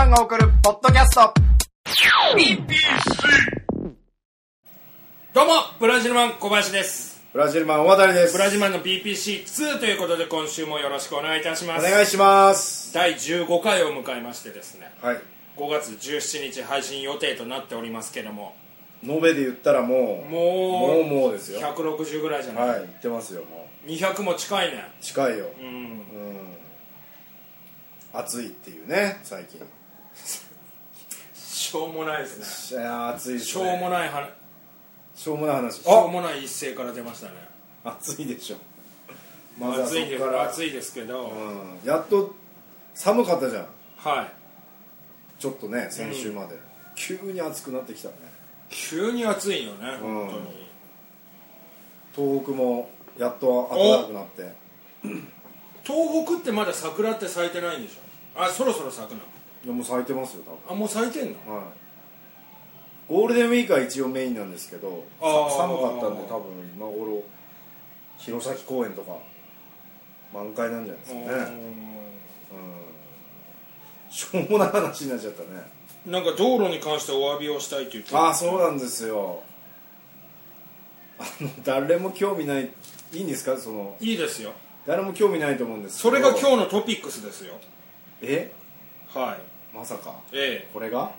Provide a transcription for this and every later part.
マンが送るポッドキャスト PPC。 どうもブラジルマン小林です。 ブラジルマン大渡です。 ブラジルマンの PPC2 ということで今週もよろしくお願いいたします。 お願いします。 第15回を迎えましてですね、 はい、 5月17日配信予定となっておりますけども、 延べで言ったらもうですよ。 160ぐらいじゃない。 はい、言ってますよ。もう 200も近いね。 近いよ。 うん暑いっていうね、最近。 しょうもないですね。 いや暑いですね。 しょうもない話。 しょうもない話。 しょうもない一声から出ましたね。 暑いでしょ。 まあ、暑いですけど、 やっと寒かったじゃん。 はい。 ちょっとね、先週まで、急に暑くなってきたね。 急に暑いよね、本当に。東北もやっと暖かくなって。 東北ってまだ桜って咲いてないんでしょ。あ、そろそろ咲くの。 いや、もう咲いてますよ、多分。 あ、もう咲いてんの。 はい。ゴールデンウィークは一応メインなんですけど、寒かったんで多分今頃弘前公園とか満開なんじゃないですかね。しょうもない話になっちゃったね。 なんか道路に関してお詫びをしたいって言って。 ああ、そうなんですよ。誰も興味ない。いいんですか、その。 いいですよ。 誰も興味ないと思うんですけど。 それが今日のトピックスですよ。 はい、まさか。これが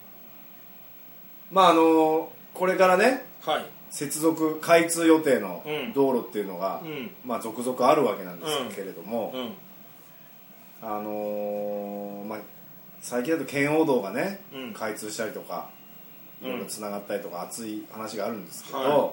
まあこれからね、 はい、 接続開通予定の道路っていうのが、まあ続々あるわけなんですけれども、まあ最近だと圏央道がね、開通したりとかいろいろつながったりとか熱い話があるんですけど、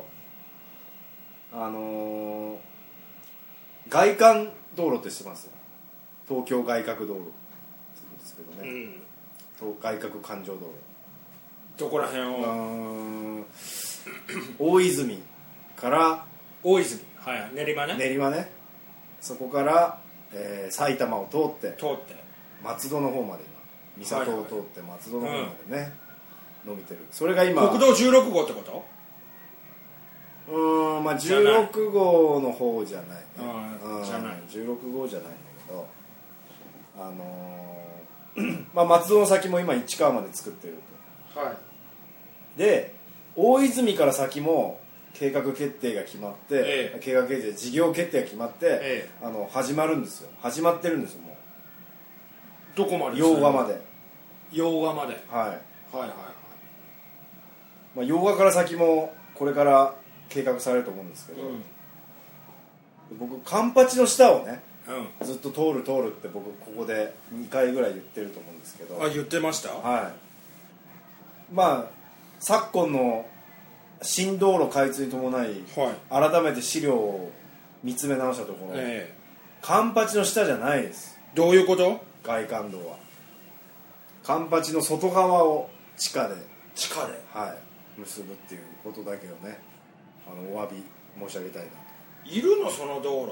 外環道路って知ってます？東京外環道路ですけどね、外環環状道路。 どこら辺を？ 大泉から大泉、はい、練馬ね。 そこから、埼玉を通って松戸の方まで、今三郷を通って松戸の方までね、伸びてる。それが今国道16号ってこと？ まあ16号の方じゃないね。 じゃない。 16号じゃないんだけど、まあ松戸の先も今市川まで作ってると。 はい。 で、大泉から先も計画決定が決まって、計画決定、事業決定が決まって、始まるんですよ。始まってるんですよ、もう。 どこまで？ 洋画まで。 洋画まで。 はい。 はいはいはい。 まあ洋画から先もこれから計画されると思うんですけど、僕カンパチの下をね、ずっと通るって僕ここで2回ぐらい言ってると思うんですけど。 あ、言ってました？ はい。まあ昨今の新道路開通に伴い、改めて資料を見つめ直したところ、カンパチの下じゃないです。 どういうこと？ 外環道はカンパチの外側を地下で、はい、結ぶっていうことだけをね、お詫び申し上げたいなと。 いるのその道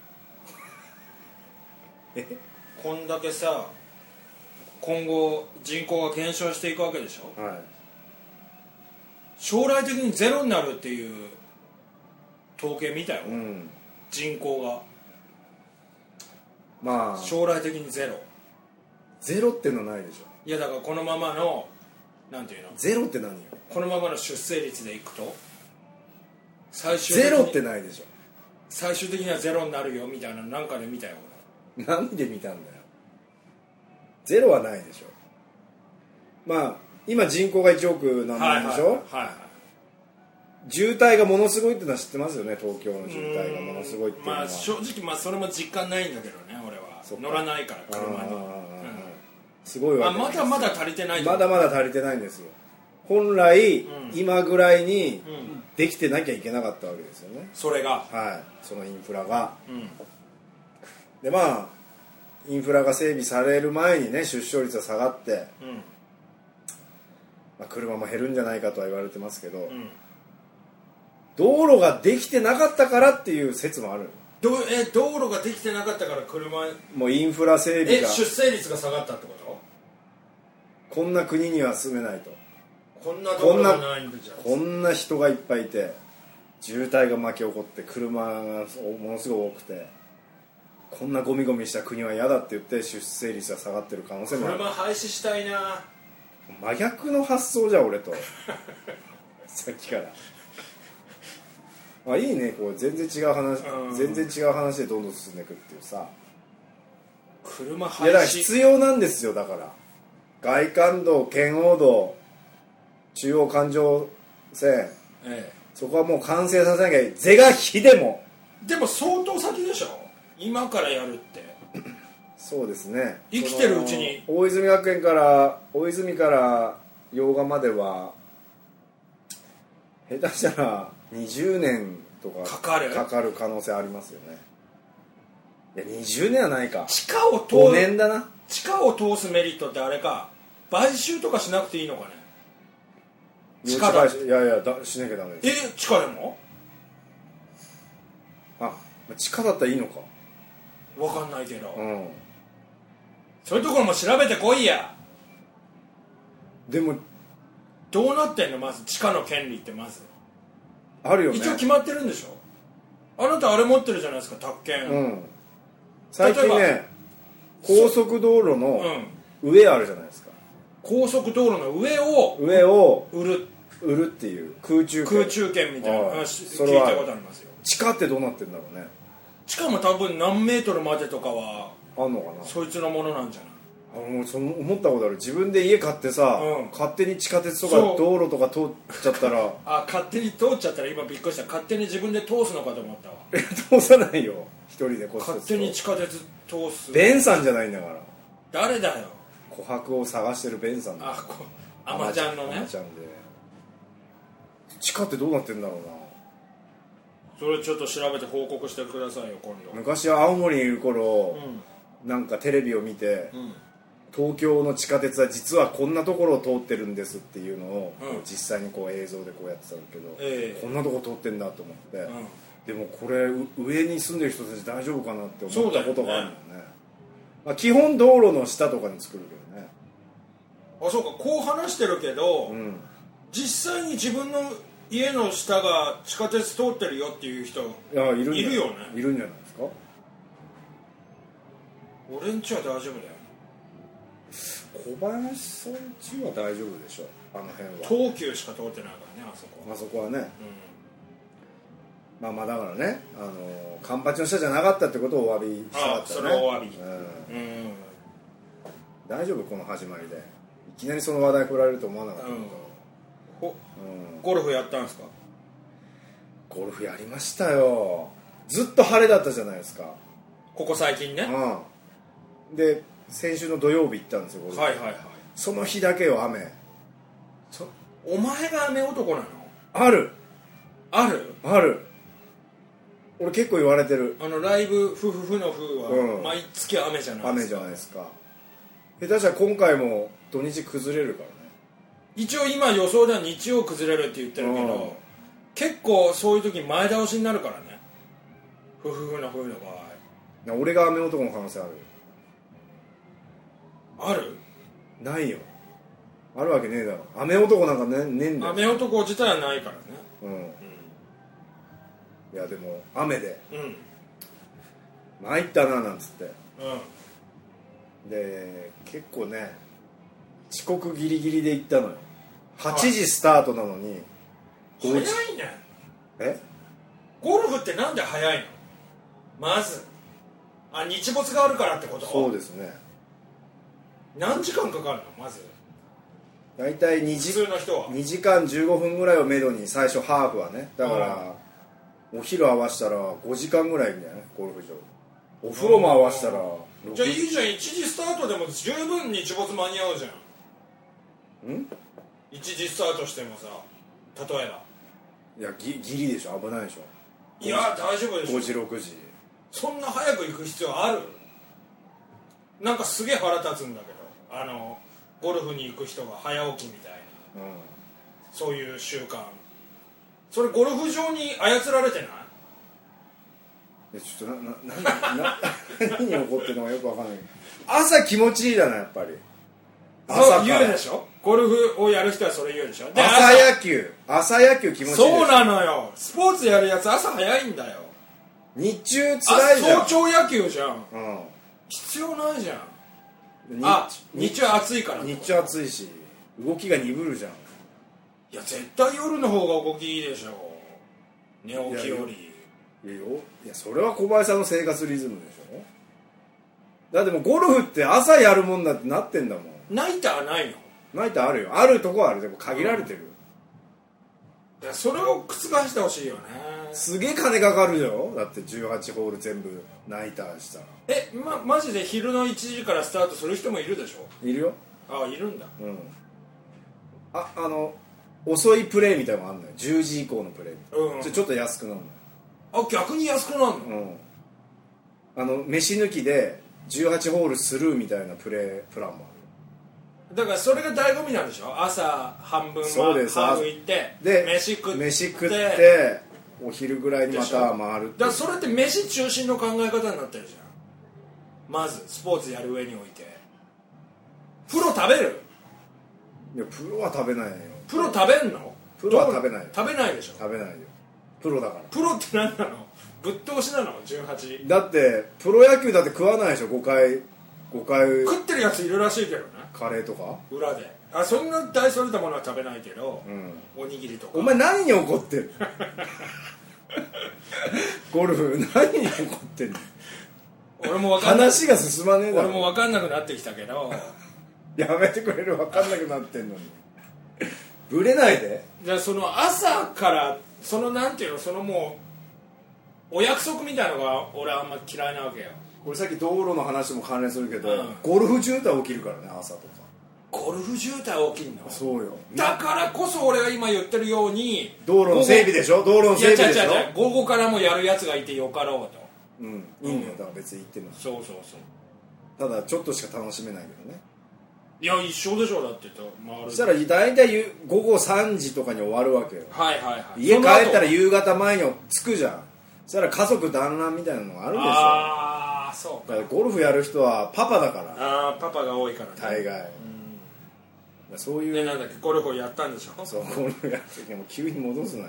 路？こんだけさ、今後人口が減少していくわけでしょ。 はい。 将来的にゼロになるっていう統計見たよ、人口が。 まあ将来的にゼロってのはないでしょ。 いやだからこのままのなんていうの、 ゼロって何よ。 このままの出生率でいくとゼロってないでしょ。 最終的にはゼロになるよみたいな、なんかで見たよ。 なんで見たんだよ。ゼロはないでしょ。まあ今人口が1億何万でしょ。渋滞がものすごいってのは知ってますよね。東京の渋滞がものすごいっていうのは。 まあ正直それも実感ないんだけどね、俺は。乗らないから車に。 すごいわけです。 まだ足りてない。 まだまだ足りてないんですよ。本来、今ぐらいにできてなきゃいけなかったわけですよね。 それが、 そのインフラが、でまあインフラが整備される前にね、出生率が下がって、まあ、車も減るんじゃないかとは言われてますけど、道路ができてなかったからっていう説もある。 道路ができてなかったから車もうインフラ整備が。 出生率が下がったってこと？ こんな国には住めないと。 こんな道路がないんだじゃん。 こんな人がいっぱいいて、渋滞が巻き起こって、車がものすごく多くて、 こんなゴミゴミした国は嫌だって言って出生率が下がってる可能性もある。 車廃止したいな。 真逆の発想じゃん俺とさっきからいいね、こう全然違う話、全然違う話でどんどん進んでいくっていうさ。 車廃止、 いやだから必要なんですよ。だから外環道、圏央道、中央環状線、そこはもう完成させなきゃいい。是が非でも。 でも相当先でしょ、今からやるって。 そうですね、 生きてるうちに。 大泉学園から大泉から洋画までは下手したら20年とかかかる可能性ありますよね。いや20年はないか、 地下を 5年だな。 地下を通すメリットってあれか、買収とかしなくていいのかね。地下だ。 いやいやしなきゃダメです。 地下でも地下だったらいいのか分かんないけど、そういうところも調べてこいや。 でもどうなってんの、まず地下の権利って。まずあるよね、 一応決まってるんでしょ。あなたあれ持ってるじゃないですか、宅建。 最近ね、高速道路の上あるじゃないですか、 高速道路の上を売るっていう空中権みたいな話聞いたことありますよ。 地下ってどうなってんだろうね。 地下も多分何メートルまでとかはあんのかな。 そいつのものなんじゃない。 もう思ったことある。自分で家買ってさ、勝手に地下鉄とか道路とか通っちゃったら勝手に通っちゃったら今びっくりした。勝手に自分で通すのかと思ったわ。 通さないよ、一人で。 勝手に地下鉄通す。 ベンさんじゃないんだから。 誰だよ。 琥珀を探してるベンさんだ。 アマちゃんのね。 アマちゃんで。地下ってどうなってんだろうな。 それちょっと調べて報告してくださいよ今度。 昔は青森にいる頃、なんかテレビを見て、東京の地下鉄は実はこんなところを通ってるんですっていうのを、実際にこう映像でこうやってたんだけど、こんなとこ通ってんだと思って、でもこれ上に住んでる人たち大丈夫かなって思ったことがあるんだよね。基本道路の下とかに作るけどね。 そうか、こう話してるけど、実際に自分の家の下が地下鉄通ってるよっていう人いるよね。 いるんじゃないですか。 俺んちは大丈夫だよ。 小林さんちは大丈夫でしょ、あの辺は。 東急しか通ってないからね、 あそこはね、まあだからね、カンパチの下じゃなかったってことをお詫びしたかったね。 それをお詫び。 大丈夫、この始まりでいきなりその話題振られると思わなかったけど、 ゴルフやったんですか。 ゴルフやりましたよ。ずっと晴れだったじゃないですか、 ここ最近ね。 で先週の土曜日行ったんですよ、ゴルフ。その日だけよ雨。 お前が雨男なの。 ある。俺結構言われてる。 ライブフフフのフは毎月雨じゃないですか。 雨じゃないですか。下手したら今回も土日崩れるからね。 一応今予想では日曜崩れるって言ってるけど、結構そういう時前倒しになるからね、フフフのフの場合。 俺が雨男の可能性ある。 ある？ ないよ。あるわけねえだろ。雨男なんかねえんだよ。 雨男自体はないからね。 いやでも雨で参ったななんつって、で結構ね遅刻ギリギリで行ったのよ。8時スタートなのに。 早いね。ゴルフってなんで早いの。まず日没があるからってこと。 そうですね。 何時間かかるの。まずだいたい2時間15分ぐらいをめどに、最初ハーフはね。だからお昼合わせたら5時間ぐらいみたいな、ゴルフ場。お風呂も合わせたらじゃあいいじゃん。1時スタートでも十分日没間に合うじゃん。1時スタートしてもさ、例えば。 いやギリでしょ。危ないでしょ。 いや大丈夫でしょ。 5時6時。 そんな早く行く必要ある。なんかすげえ腹立つんだけど、ゴルフに行く人が早起きみたいな、そういう習慣。それゴルフ場に操られてない？ いやちょっと何に怒ってるのかよくわかんない。朝気持ちいいじゃない、やっぱり。 そう言うでしょ。ゴルフをやる人はそれ言うでしょ。で朝野球気持ちいい。 そうなのよ。スポーツやるやつ朝早いんだよ。 日中つらいじゃん。 早朝野球じゃん、 うん、 必要ないじゃん。日中暑いから。 日中暑いし動きが鈍るじゃん。 いや絶対夜の方が動きいいでしょ、寝起きより。 いやそれは小林さんの生活リズムでしょ。だってもうゴルフって朝やるもんだってなってんだもん。 ナイターないの？ ナイターあるよ。あるとこはある。でも限られてる。 いやそれを覆してほしいよね。 すげえ金かかるよ。だって18ホール全部ナイターしたら。 マジで昼の1時からスタートする人もいるでしょ？ いるよ。 ああいるんだ。 うん。遅いプレイみたいなのがあるのよ。10時以降のプレイ、うん、ちょっと安くなるのよ。 あ、逆に安くなるの？ うん。飯抜きで18ホールスルーみたいなプランもある。 だからそれが醍醐味なんでしょ。朝半分はそうです。 ハーフ行ってで飯食ってお昼ぐらいにまた回る。 だからそれって飯中心の考え方になってるじゃん。まずスポーツやる上において。プロ食べる？ いやプロは食べないよ。 プロ食べんの？ プロは食べないよ。 食べないでしょ。 食べないよ。プロだから。 プロって何なの？ぶっ通しなの？18 だってプロ野球だって食わないでしょ。5回食ってるやついるらしいけどね。 カレーとか裏でそんな大それたものは食べないけど、おにぎりとか。 お前何に怒ってるゴルフ何に怒ってんの？ 俺も分かんない。 話が進まねえだろ。 俺も分かんなくなってきたけどやめてくれる。分かんなくなってんのにブレないで。 じゃあその朝からそのなんていうの、そのもうお約束みたいなのが俺はあんま嫌いなわけよ。 これさっき道路の話も関連するけど、ゴルフ渋滞起きるからね。朝とかゴルフ渋滞起きんの？ そうよ。 だからこそ俺が今言ってるように道路の整備でしょ。道路の整備でしょ。 午後からもやるやつがいてよかろうと。 いいんだよ。だから別に言ってるの。 そうそうそう。 ただちょっとしか楽しめないけどね。 いや一緒でしょ。だってそしたら大体午後3時とかに終わるわけよ。 はいはいはい。 家帰ったら夕方前に着くじゃん。そしたら家族団らんみたいなのがあるでしょ。 ああそうか。 だからゴルフやる人はパパだから。 パパが多いからね大概。そういうでなんだっけ、ゴルフをやったんでしょ。 そうゴルフやる時も急に戻すなよ。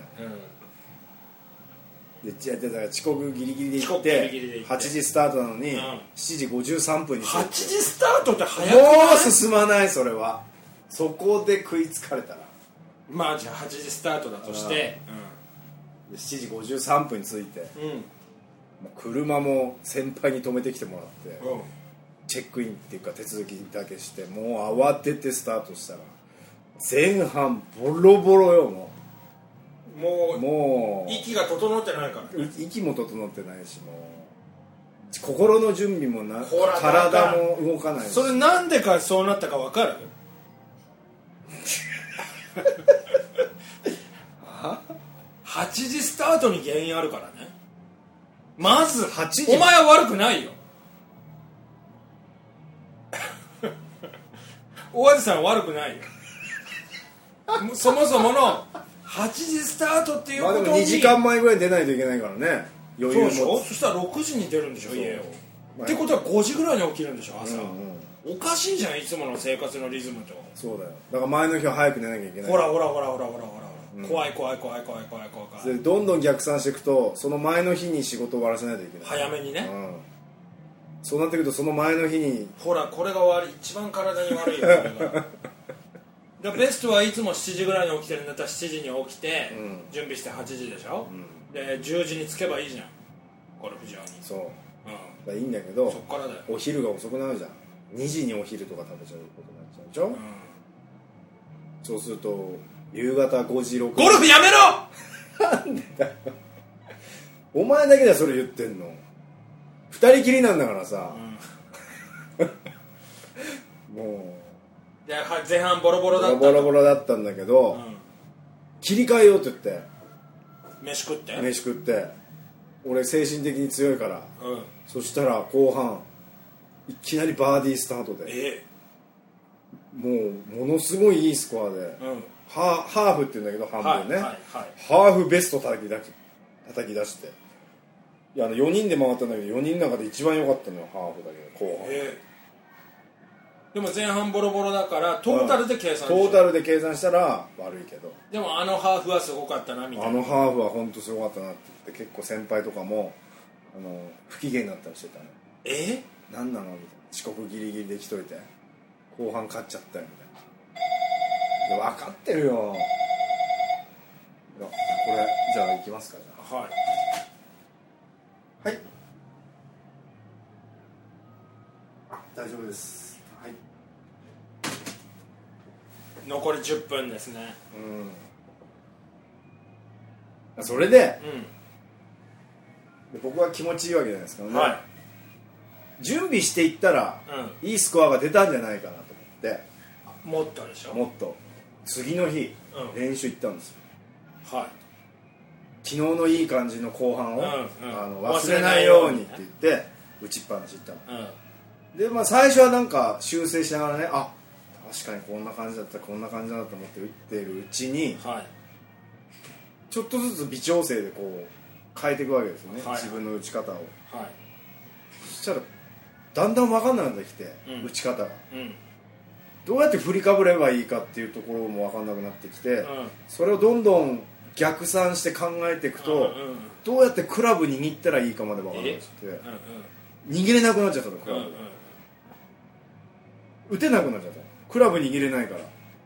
でだから遅刻ギリギリで行って8時スタートなのに7時53分に 8時スタートって早くない？ もう進まない。それはそこで食いつかれたらまあじゃあ8時スタートだとして 7時53分に着いて、もう車も先輩に止めてきてもらって、チェックインっていうか手続きだけして、もう慌ててスタートしたら前半ボロボロよ。もう息が整ってないから、ね、 息も整ってないし、もう心の準備も体も動かないし。 それなんでかそうなったか分かる8時スタートに原因あるからね。まず 8時お前は悪くないよ大和さんは悪くないよそもそもの8時スタートっていうことに、 まあでも2時間前ぐらいに出ないといけないからね。余裕も。 そうでしょ。そしたら6時に出るんでしょ家を、ってことは5時ぐらいに起きるんでしょ朝、おかしいじゃんいつもの生活のリズムと。 そうだよ。だから前の日は早く寝なきゃいけない。 ほら、怖いでどんどん逆算していくと、その前の日に仕事を終わらせないといけない。 早めにね、 そうなってくるとその前の日にほらこれが悪い。一番体に悪いよこれがベストはいつも7時ぐらいに起きてるんだったら7時に起きて、準備して8時でしょ、で10時に着けばいいじゃんゴルフ場に。 そう、だいいんだけど、 そっからだよ。 お昼が遅くなるじゃん。2時にお昼とか食べちゃうことになっちゃうでしょ、そうすると夕方5時6時。 ゴルフやめろなんでだよお前だけでそれ言ってんの。2人きりなんだからさ、もう前半ボロボロだった。 ボロボロだったんだけど、切り替えようって言って飯食って俺精神的に強いから、そしたら後半いきなりバーディースタートで、もうものすごいいいスコアで、ハーフって言うんだけど半分ね、ハーフベスト叩き出して、いや4人で回ったんだけど4人の中で一番良かったのよハーフだけど後半。 でも前半ボロボロだからトータルで計算、 トータルで計算したら悪いけど、 でもあのハーフはすごかったなみたいな。 あのハーフは本当すごかったなって言って、結構先輩とかも不機嫌になったりしてたね。何なのみたいな、遅刻ギリギリで来といて後半勝っちゃったよみたいな。分かってるよ。いやこれじゃあ行きますか。じゃあはい大丈夫です。はい、 残り10分ですね。 それで、僕は気持ちいいわけじゃないですかね、はい、準備していったら、いいスコアが出たんじゃないかなと思って。 もっとでしょ。 もっと次の日、練習行ったんですよ。はい、昨日のいい感じの後半を、忘れないようにって言って打ちっぱなし行ったの、で最初はなんか修正しながらね、あ、確かにこんな感じだったこんな感じだなと思って打ってるうちに、ちょっとずつ微調整でこう変えていくわけですよね、自分の打ち方を、そしたらだんだん分かんなくなってきて、打ち方が、どうやって振りかぶればいいかっていうところも分かんなくなってきて、それをどんどん逆算して考えていくと、どうやってクラブ握ったらいいかまで分かんなくて、握れなくなっちゃったの、クラブ、打てなくなっちゃった、クラブ握れないから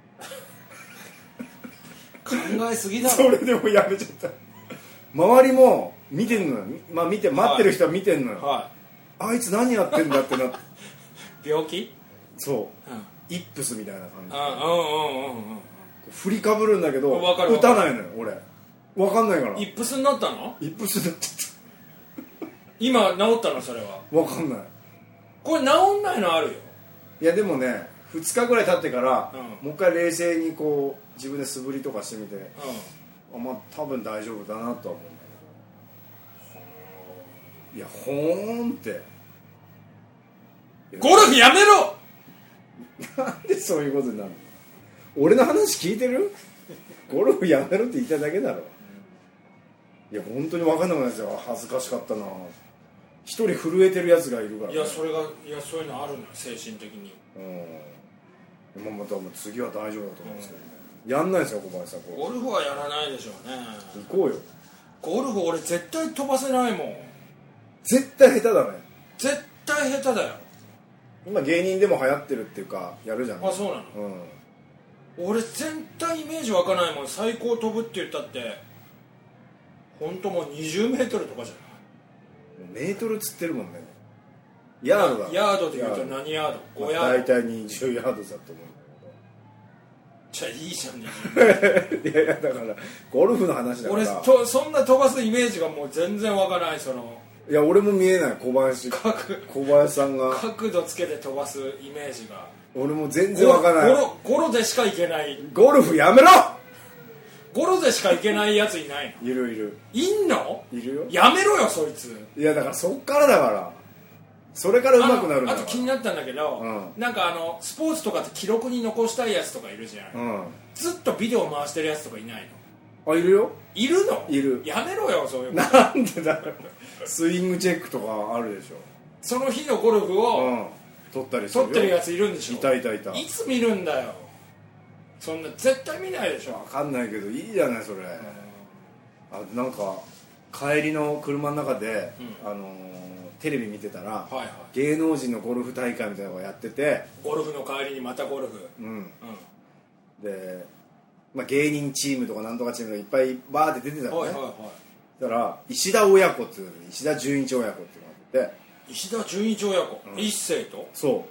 考えすぎだろ。 それでもやめちゃった。周りも見てんのよ、待ってる人は見てんのよ、あいつ何やってんだってなって病気？ そう、イップスみたいな感じで振りかぶるんだけど打たないのよ俺、分かんないから。 イップスになったの？ イップスになっちゃった今治ったの？それは分かんない。 これ治んないのあるよ。 いやでもね、2日ぐらい経ってから、もう一回冷静にこう自分で素振りとかしてみて、多分大丈夫だなとは思うんだけど。いやほーんって、 ゴルフやめろなんでそういうことになるの。俺の話聞いてる？ゴルフやめろって言いたいだけだろ。いや本当に分かんなくないですよ。恥ずかしかったな。一人震えてるやつがいるから、ね、 いやそういうのあるのよ、精神的に。 また次は大丈夫だと思うんですけどね、やんないですよ小林さん。 ゴルフはやらないでしょうね。 行こうよ。 ゴルフ俺絶対飛ばせないもん。 絶対下手だね。 絶対下手だよ。 今芸人でも流行ってるっていうかやるじゃん。 あ、そうなの、俺絶対イメージ湧かないもん。最高飛ぶって言ったって本当もう20メートルとかじゃない。 メートルつってるもんね。ヤードだ。 ヤードで言うと何ヤード？5ヤード。 大体20ヤードだと思うんだけど。 じゃあいいじゃんね。 いやだからゴルフの話だから。 俺そんな飛ばすイメージがもう全然湧かない。 いや俺も見えない。小林さんが角度つけて飛ばすイメージが俺も全然湧かない。 ゴロでしか行けない。 ゴルフやめろ。 ゴロでしか行けないやついないの？ いるいんの？ いるよ。 やめろよそいつ。 いやだからそっからだから、それから上手くなるんだから。 あと気になったんだけど、なんかスポーツとかって記録に残したいやつとかいるじゃん、ずっとビデオ回してるやつとかいないの？ あ、いるよ。 いるの？ いる。 やめろよそういうの。 なんでだろう。スイングチェックとかあるでしょ。 その日のゴルフを、 撮ったりするよ。 撮ってるやついるんでしょ。 いた。いつ見るんだよ。そんな絶対見ないでしょ。 分かんないけどいいじゃないそれ。なんか帰りの車の中で、テレビ見てたら、芸能人のゴルフ大会みたいなのがやってて、 ゴルフの帰りにまたゴルフ、 で、芸人チームとかなんとかチームがいっぱいバーって出てたのね。だから石田親子っていう石田純一親子っていうのがあって、 石田純一親子、一世とそう、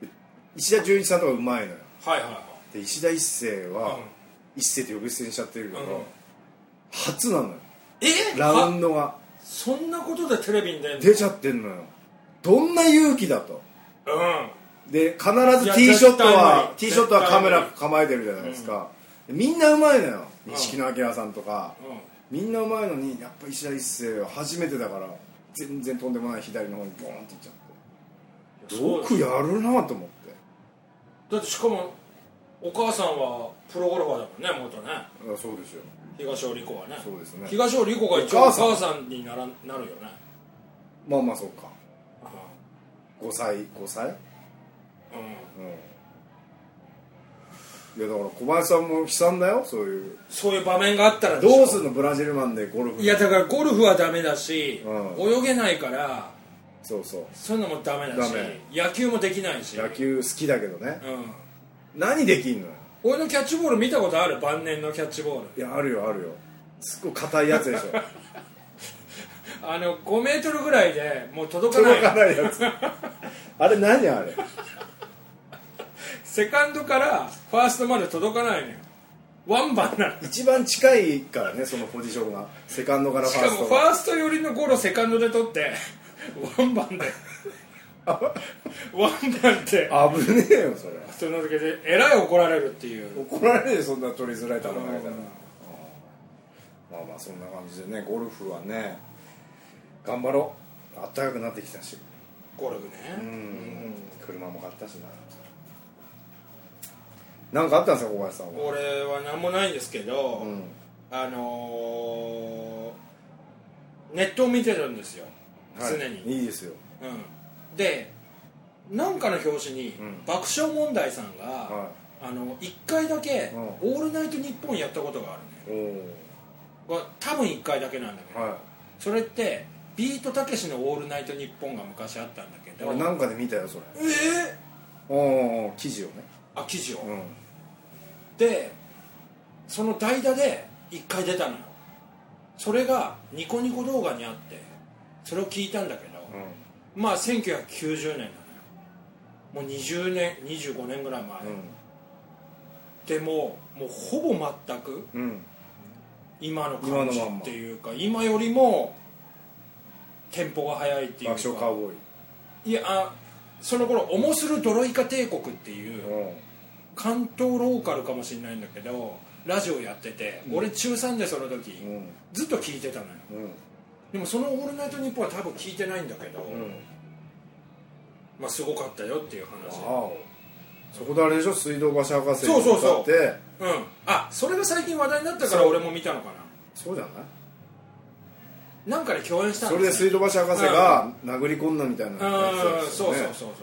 石田純一さんとかうまいのよ。で石田一世は、一世って呼び捨てにしちゃってるけど、初なのよ。ラウンドがそんなことでテレビに出ちゃってんのよ。どんな勇気だと。で必ずティーショットはカメラ構えてるじゃないですか、みんなうまいのよ。錦野旦さんとか、みんなうまいのにやっぱ石田一世は初めてだから全然とんでもない左の方にボーンっていっちゃって、よくやるなと思って。 だってしかもお母さんはプロゴルファーだもんね、元ね。 そうですよ。 東尾理子はね。 そうですね。 東尾理子が一応お母さんになるよね。 まあそうか。5歳いやだから小林さんも悲惨だよ、そういう場面があったらでしょ。 どうすんのブラジルマンでゴルフ。 いやだからゴルフはダメだし、 うん泳げないからそうそう、 そういうのもダメだしダメ、 野球もできないし。 野球好きだけどね、 うん、 何できんのよ。 俺のキャッチボール見たことある？晩年のキャッチボール。 いやあるよあるよ、すっごい硬いやつでしょ 5メートルぐらいでもう届かない届かないやつあれ何あれセカンドからファーストまで届かないのよ。ワンバンなの。 一番近いからね、そのポジションがセカンドからフしァーストかもファースト寄りのゴロセカンドで取ってワンバンでワンバンって危ねえよそれ。 その時でえらい怒られるっていう。 怒られるよそんな取りづらい球投げたら。まあまあそんな感じでね、ゴルフはね頑張ろう。あったかくなってきたし、 ゴルフね。 車も買ったしな。なんかあったんですか小林さんは。 俺は何もないんですけど、ネットを見てるんですよ、 はい、 常に。 いいですよ、 でなんかの表紙に、爆笑問題さんが、1回だけ「オールナイトニッポン」やったことがあるね。多分1回だけなんだけど、それってビートたけしの「オールナイトニッポン」が昔あったんだけど。 俺なんかで見たよそれ。記事をね。 記事を、でその代打で1回出たのよ。それがニコニコ動画にあってそれを聞いたんだけど、まあ1990年なのよ。もう20年25年ぐらい前、でもうほぼ全く、今の感じっていうか、今よりもテンポが速いっていうか。 爆笑カウボーイ。 いやその頃「おもするドロイカ帝国」っていう関東ローカルかもしれないんだけどラジオやってて、俺中3でその時、ずっと聞いてたのよ、でもその「オールナイトニッポン」は多分聞いてないんだけど、まあすごかったよっていう話。 そこであれでしょ、水道橋博士に歌って。 それが最近話題になったから俺も見たのかな。 そうじゃない、 なんかで共演したんです、ね、それで水道橋博士が殴り込んだみたいなやつ、 そう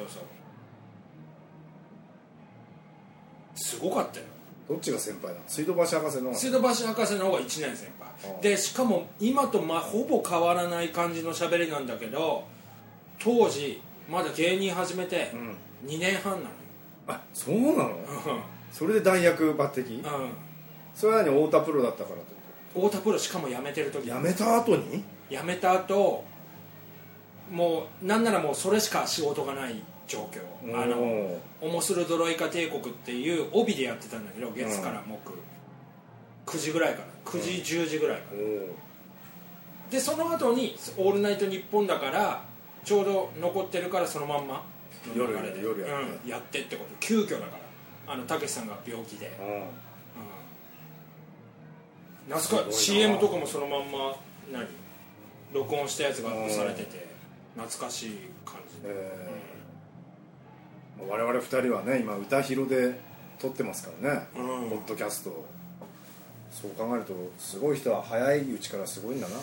すごかったよ。 どっちが先輩なの？水道橋博士の。 水道橋博士の方が1年先輩で、しかも今とほぼ変わらない感じの喋りなんだけど、当時まだ芸人始めて2年半なのよ。 そうなの？それで弾薬抜擢？それは何、太田プロだったからってこと？太田プロしかも辞めてる時。 辞めた後に？ 辞めた後もうなんならもうそれしか仕事がない状況。おもするドロイカ帝国っていう帯でやってたんだけど、月から木、9時ぐらいから9時10時ぐらいからで、その後に「オールナイトニッポン」だからちょうど残ってるからそのまんまの流れで夜やってってこと。急遽だからたけしさんが病気で、CM とかもそのまんま録音したやつがアップされてて懐かしい感じで、 我々2人はね今歌広で撮ってますからね、ポッドキャスト。そう考えるとすごい人は早いうちからすごいんだな。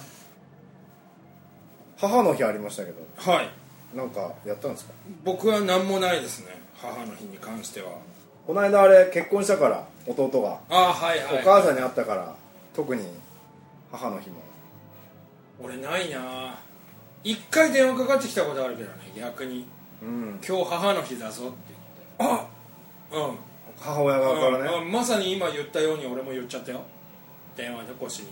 母の日ありましたけど、なんかやったんですか？ 僕は何もないですね、母の日に関しては。 この間あれ結婚したから弟が、お母さんに会ったから特に母の日も。 俺ないな。一回電話かかってきたことあるけどね、逆に、今日母の日だぞって言って。 母親側からね、 まさに今言ったように俺も言っちゃったよ、電話で越しに。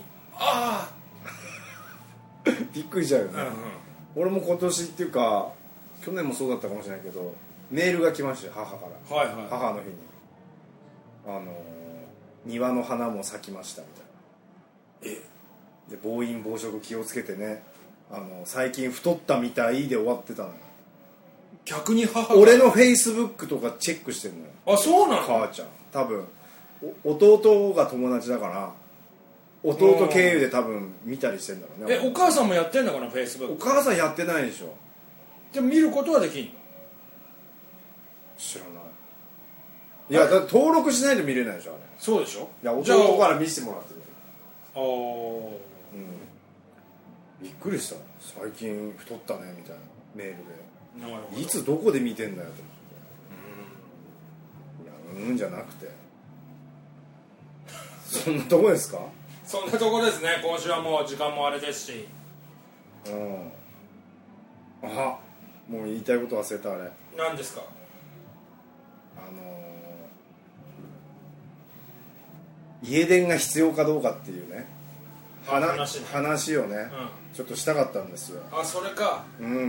びっくりしちゃうよね、俺も今年っていうか去年もそうだったかもしれないけどメールが来ましたよ、母から、母の日に庭の花も咲きましたみたいな。で暴飲暴食気をつけてね、最近太ったみたいで終わってたのよ。 逆に母が俺のフェイスブックとかチェックしてんのよ。 そうなの？ 母ちゃん多分弟が友達だから弟経由で多分見たりしてんだろうね。 お母さんもやってんのかな、フェイスブック？ お母さんやってないでしょ。 でも見ることはできんの？ 知らない。いやだって登録しないと見れないでしょあれ。 そうでしょ。 いや弟から見せてもらってる。びっくりした。最近太ったねみたいなメールで。いつどこで見てんだよと思って。じゃなくてそんなとこですか？ そんなとこですね。今週はもう時間もあれですし。 あ、もう言いたいこと忘れた。あれ何ですか？ 家電が必要かどうかっていうね話をね、ちょっとしたかったんですよ。 あ、それか。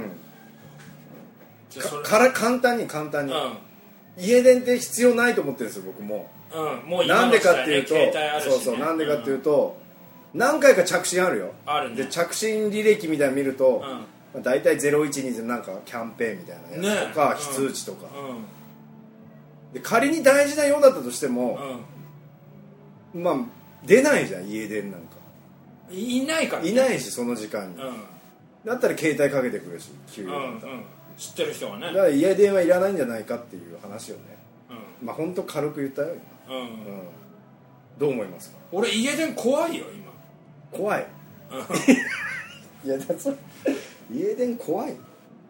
じゃ簡単に、家電って必要ないと思ってるんですよ僕も。 もうなんでかっていうと、なんでかっていうと、何回か着信あるよ。で着信履歴みたいなの見ると、大体0120なんかキャンペーンみたいなやつとか、非通知とか、で仮に大事なようだったとしても、まあ出ないじゃん家電なんか。 いないからね。 いないしその時間に、だったら携帯かけてくるし給料だったら、 知ってる人はね。 だから家電はいらないんじゃないかっていう話をね、まあ本当軽く言ったよ今。どう思いますか？ 俺家電怖いよ今。 怖い。いやだって家電怖い。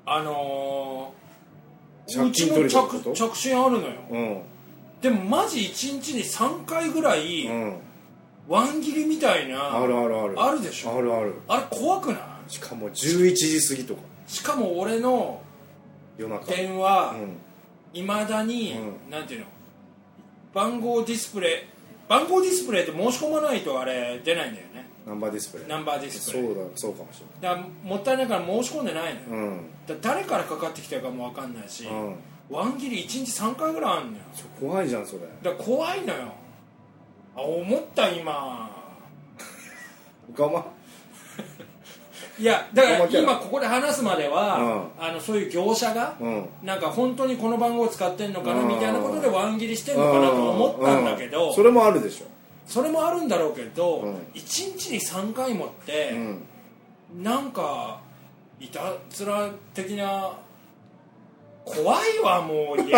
うちも着信あるのよ。でもマジ1日に3回ぐらい、ワン切りみたいなあるでしょ。あれ怖くない？ しかも11時過ぎとか。 しかも俺の電話いまだに、なんていうの、番号ディスプレイって申し込まないとあれ出ないんだよね。ナンバーディスプレイ。 そうかもしれない。 だからもったいないから申し込んでないのよ。だから誰からかかってきたかも分かんないし、ワン切り1日3回ぐらいあるのよ。 怖いじゃんそれ。 だから怖いのよ。思った今。 我慢。 いやだから今ここで話すまでは、そういう業者が、なんか本当にこの番号を使ってんのかなみたいなことでワン切りしてんのかなと思ったんだけど、 それもあるでしょ。 それもあるんだろうけど、1日に3回もって、なんかいたずら的な。怖いわもう家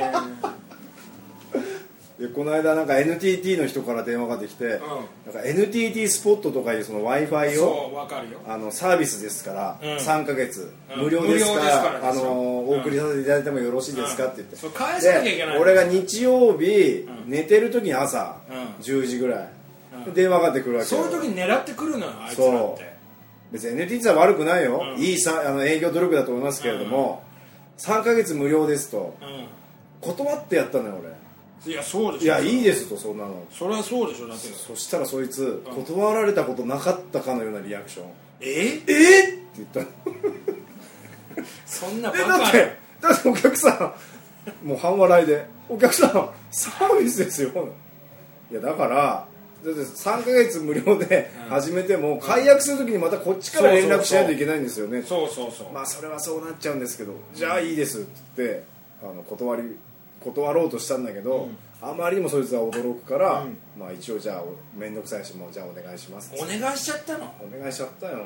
でこの間なんか NTT の人から電話ができて、なんか NTT スポットとかいうその Wi-Fi をサービスですから、3ヶ月無料ですからお送りさせていただいてもよろしいですかって言って、 返さなきゃいけない。 俺が日曜日寝てる時に朝10時ぐらい電話がかかってくるわけよ。 そういう時に狙ってくるのよあいつらって。別に NTT は悪くないよ、いい営業努力だと思いますけれども、3ヶ月無料ですと、断ってやったのよ俺。 いやそうでしょ。 いやいいですとそんなの。 それはそうでしょ。だってそしたらそいつ、断られたことなかったかのようなリアクション。って言ったの。 そんなバカな。 だってお客さんもう半笑いで、お客さんサービスですよ。いやだからだって3ヶ月無料で始めても、解約するときにまたこっちから連絡しないといけないんですよね。まあそれはそうなっちゃうんですけど、じゃあいいですって言って断ろうとしたんだけど、あまりにもそいつは驚くから、まあ一応じゃあ面倒くさいし、もうじゃあお願いしますって。 お願いしちゃったの？ お願いしちゃったよ。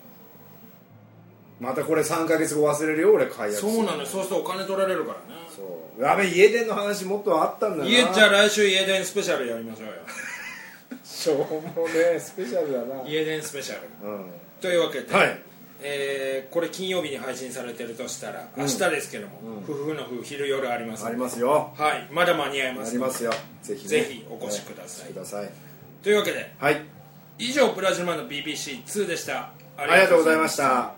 またこれ3ヶ月後忘れるよ俺解約する。 そうなのよ。そうするとお金取られるからね。 そうやべ、家電の話もっとあったんだよな。 じゃあ来週家電スペシャルやりましょうよ。 しょうもねスペシャルだな。 家電スペシャル、というわけで、これ金曜日に配信されてるとしたら明日ですけども、夫婦の夫昼夜あります。 ありますよ。 はい、まだ間に合います。 ありますよ。ぜひお越しください。 というわけで、 以上プラズマの BBC2 でした。 ありがとうございました。